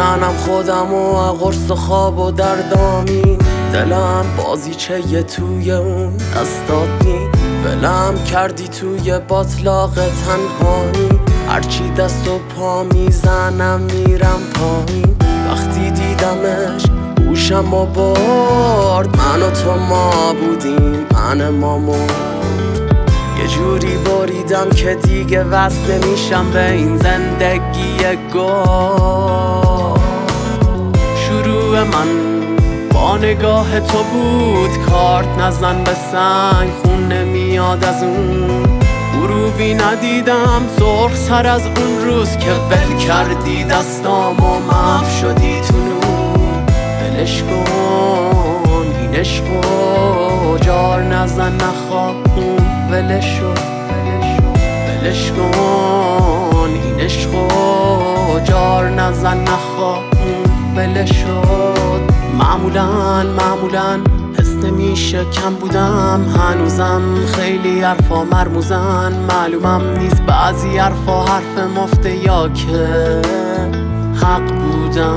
میزنم خودم و قرص و خواب و دردامی، دلم بازیچه توی اون دستات نی، بلم کردی توی باطلاق تنهایی، هرچی دست و پا میزنم میرم پایین. وقتی دیدمش گوشم و برد، من و تو ما بودیم، من مامو یه جوری بریدم که دیگه وصل نمیشم به این زندگی گل. شروع من با نگاه تو بود، کارت نزن به سنگ خون نمیاد از اون غروبی ندیدم سرخ سر از اون روز که ول کردی دستام و محو شدی تو نور. ولش کن این عشقو جار نزن نخواهون، ولش شد ولش کن این عشقو جار نزن نخواهون، ولش شد. معمولاً حس نمیشه کم بودم، هنوزم خیلی حرفا مرموزن، معلومم نیست بعضی حرفا حرف مفته یا که حق بودن.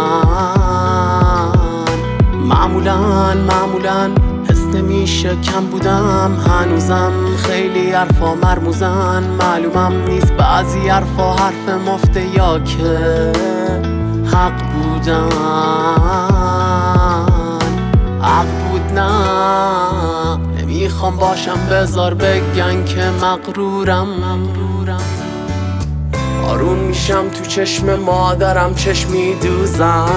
معمولاً حس نمیشه کم بودم، هنوزم خیلی حرفا مرموزن، معلومم نیست بعضی حرفا حرف مفته یا که حق بودن. حق بود نه نمیخوام باشم، بذار بگن که مغرورم. آروم میشم تو چشم مادرم، چشمی دوزم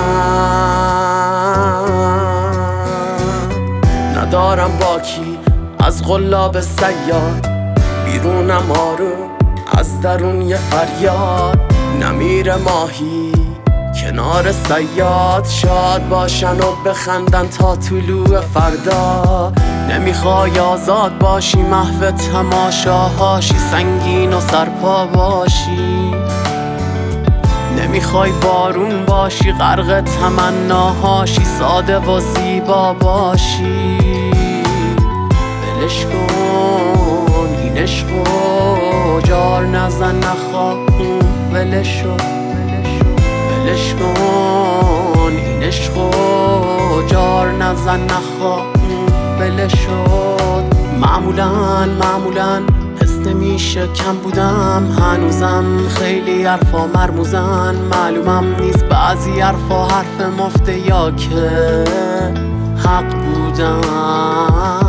ندارم باکی از قلاب سیاد، بیرونم آروم از درون یه فریاد. نمیره ماهی کنار صیاد، شاد باشن و بخندن تا طلوع فردا. نمیخوای آزاد باشی محو تماشاهاشی، سنگین و سرپا باشی. نمیخوای بارون باشی غرق تمناهاشی، ساده و زیبا باشی. ولش کن این عشقو جار نزن نخواهون، ولش شد ولش کن این عشقو جار نزن نخواهون، ولش شد. معمولاً حس نمیشه کم بودم، هنوزم خیلی حرفا مرموزن، معلومم نیست بعضی حرفا حرف مفته یا که حق بودن.